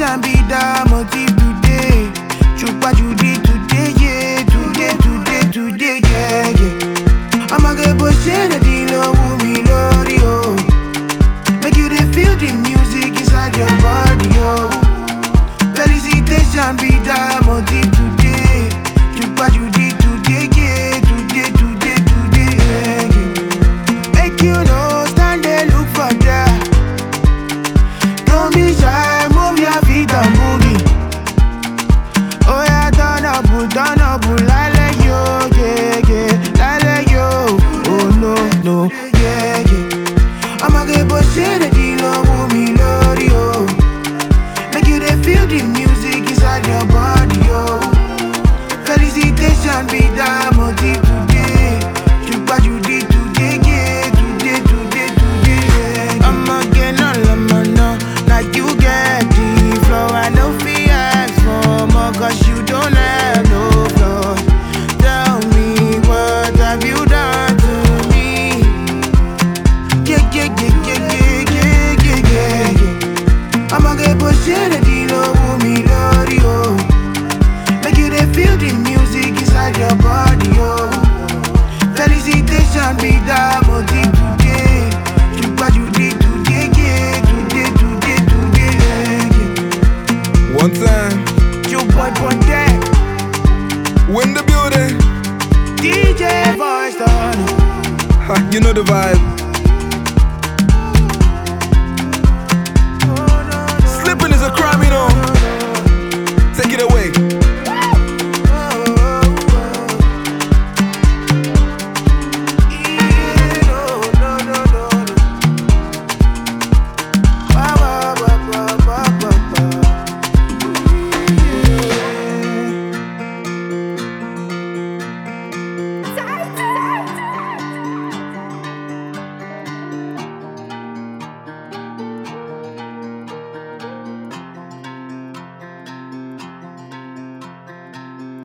Felicitation be the motive today. Chupa Judy today, yeah. Today, yeah. I'ma get bullshit at the low, me lordy, oh. Make you dey feel the music inside your body, oh. Felicitation be the motive today. Chupa Judy today, yeah. Today, yeah. Make you know, stand there, look for that. Don't be shy, move your feet and boogie. Oh yeah, turn up, like yo, yeah, like yo. Oh no, yeah. I'ma get bullshit at the low, me lordy, oh. Make you dey feel the music inside your body, oh. Felicitation be the motive today. Chupa Judy today, yeah. Today, yeah. I'ma get no, like you get the flow. I know fi ask for more, cause you don't have no flaws. Tell me, what have you done to me? Yeah. I'ma get bullshit at the low, me lordy, oh. Make you dey feel the music inside your body, oh. Felicitation be the motive today. Chupa Judy today, yeah. Today, yeah. One time, Your boy Ponte, win the building. DJ Voice, Ha, you know the vibe.